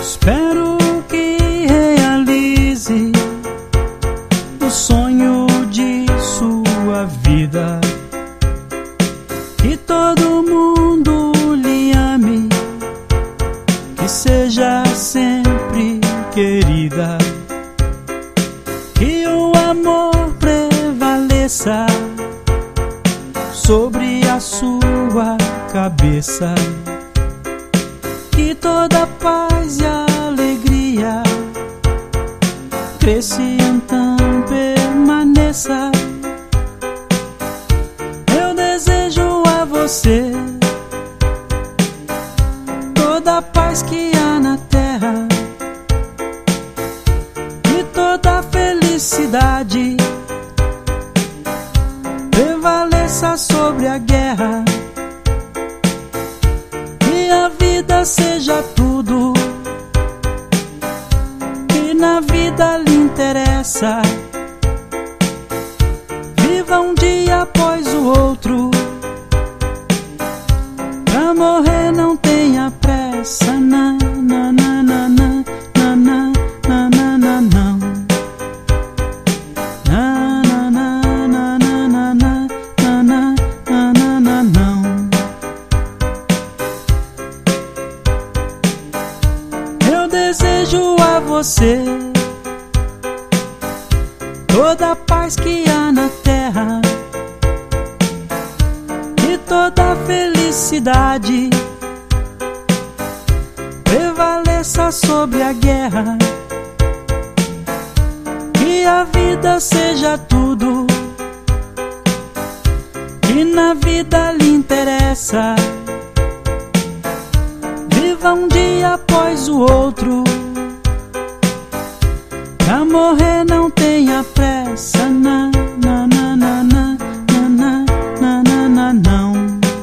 Espero que realize o sonho de sua vida, que todo mundo lhe ame, que seja sempre querida, que o amor prevaleça sobre a sua cabeça, que toda paz e alegria cresça e então permaneça. Eu desejo a você toda a paz que há na terra e toda a felicidade prevaleça sobre a guerra, que a vida seja tudo que na vida lhe interessa. Viva um dia após o outro, pra morrer não tenha pressa. Não, não, não, não, não, não, não, não, não, não, não. Eu desejo a você toda a paz que há na terra e toda a felicidade prevaleça sobre a guerra, que a vida seja tudo que na vida lhe interessa. Viva um dia após o outro, pra morrer não tenha pressa. Não, não, não, não, não, não, não, não, não, não, não.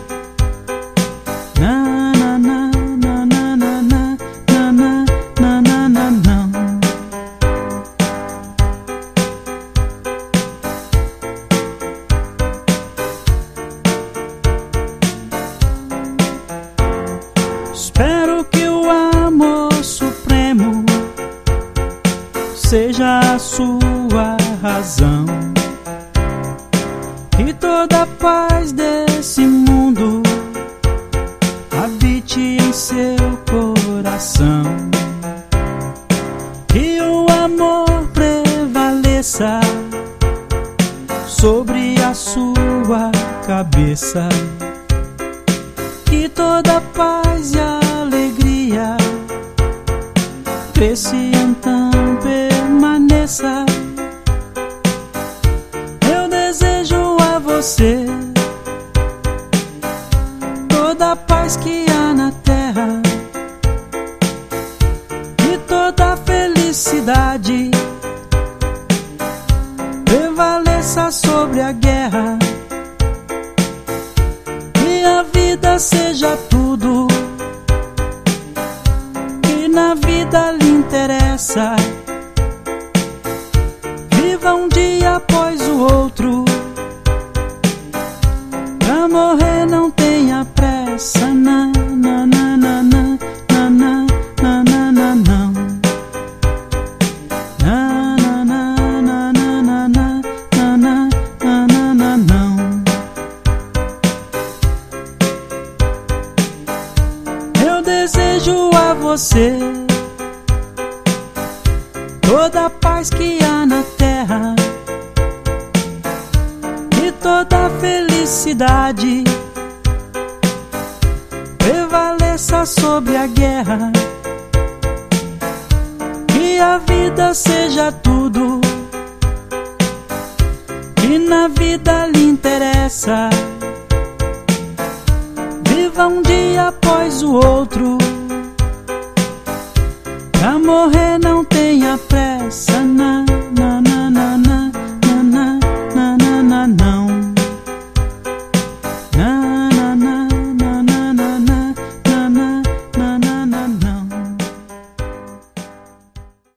Não, não, não, não, não, não, não, não, não, não, não. Espero que o amor supremo seja a sua razão, que toda a paz desse mundo habite em seu coração, que o amor prevaleça sobre a sua cabeça, que toda paz e alegria cresça e então permaneça. Eu desejo a você toda a paz que há na terra e toda a felicidade prevaleça sobre a guerra, que a vida seja tudo que na vida lhe interessa. Viva um dia após o outro, pra morrer não tenha pressa. Não, não, não, não, não, não, não, não, não, não, não. Não, não, não, não, não, não, não, não, não, não, não. Eu desejo a você toda a paz que há na terra e toda a felicidade prevaleça sobre a guerra, que a vida seja tudo que na vida lhe interessa. Viva um dia após o outro, pra morrer não tenha pressa. Não,